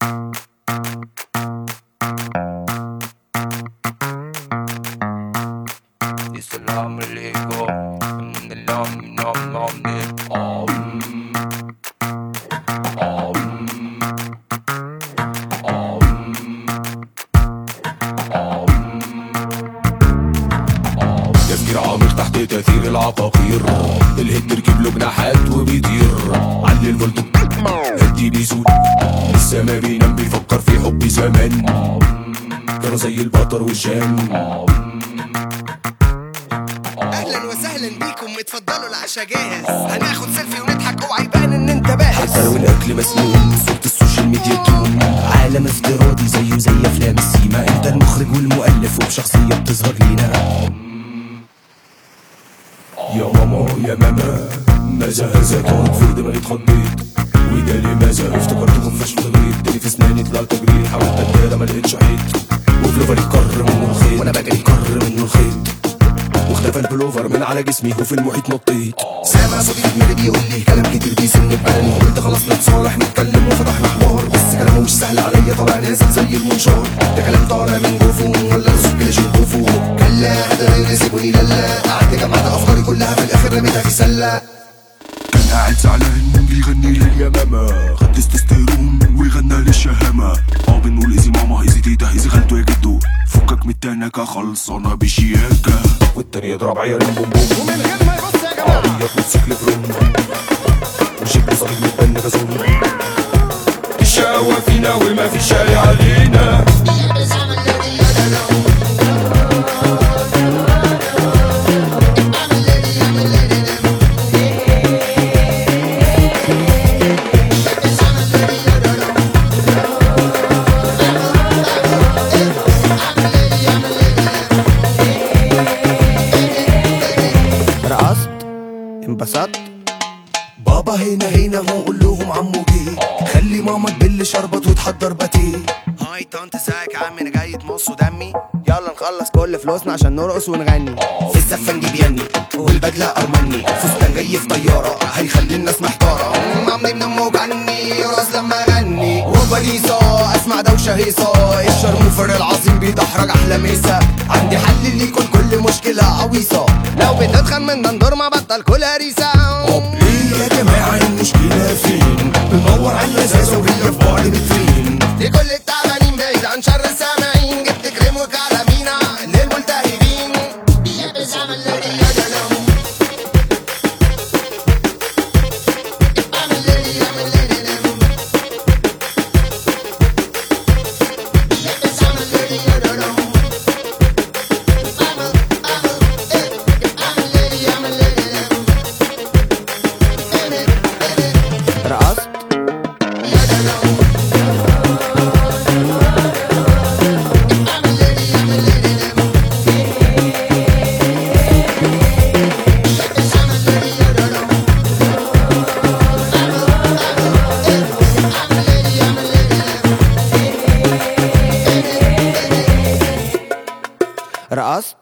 السلام عليكم من اللام نام نام تفكير عميق تحت تأثير العقاقير. الهيد تركب له جناحات وبيطير. علي الفولت هدي بيسود. لسه ما بينام بيفكر في حب زمان. كانوا زي البطر والجان. اهلا وسهلا بيكم، اتفضلوا العشاء جاهز. هناخد سيلفي ونضحك اوعى يبان ان انت باهظ. حتى لو الاكل مسموم صورة السوشيال ميديا توم. عالم افتراضي زيه زي افلام السيما. انت المخرج والمؤلف وبشخصية بتظهر لينا. يا ماما يا ماما ماذا هذا كان في دماغي اتخضيت. وده لماذا افتكرت خفاش في الغيط. تاني في اسناني طلعت تجريد. حاولت اتدارى ما لقيتش حيط. وفلوفري كر منه الخيط وانا بجري كر منه الخيط. واختفى البلوفر من على جسمي وفي المحيط نطيت. سامع صوتي دماغي بيقول لي كلام كتير بيسن ببالي. قلت خلاص نتصالح نتكلم وفتحنا حوار. بس كلامه مش سهل عليا طالع نازل زي المنشار. ده كلام طالع من جوفه ولا الصوت كده شيء خوفه. كلا هذا غير سيبوني لالا. قعدت جمعت افكاري كلها في الاخر رميتها في سله. كان قاعد زعلان بيغني لي يا ماما. خد تستوستيرون ويغنى للشهامة. بنقول ايزي ماما ايزي تيتا ايزي خالته يا جدو. فكك من التنكة خلصانة بشياكة. والتاني يضرب عيال بومبوم ومن غير ما يبص يا جماعه. عربيات موتوسيكل فروم. وشكل صليب متبن غزون. الشقاوة فينا وما في شارع علينا. رقصت انبسطت. بابا هنا هو قول لهم عمو جه. خلي ماما تبل شربت وتحضر باتيه. هاي طنط ازيك يا عم، انا جاي تمصوا دمي. يلا نخلص كل فلوسنا عشان نرقص ونغني. في الزفة نجيب يني والبدلة أرمني. فستان جاي في طيارة هيخلي الناس محتارة. عمري من امه جني يرقص لما اغني. وبليصة اسمع دوشة هيصة. الشرموفر العظيم بيدحرج احلى ميسة. عندي حل اللي يكون كل مشكلة عويصة. لو بتتخن من دندور ما بطل كل هريسة. ايه يا جماعة المشكلة فين؟ بندور على اللذاذة وهي في بعد مترين. دي كل التعبانين بعيد عن شر السامعين. جبت كريم وكعلمينا للملتهبين. بيلبس عمل ليلي يا جلام. عمل ليلي عمل ليلي لام. بيلبس عمل ليلي يا جلام. عمل ليلي عمل ليلي لام. رقصت يا جلام. رقصت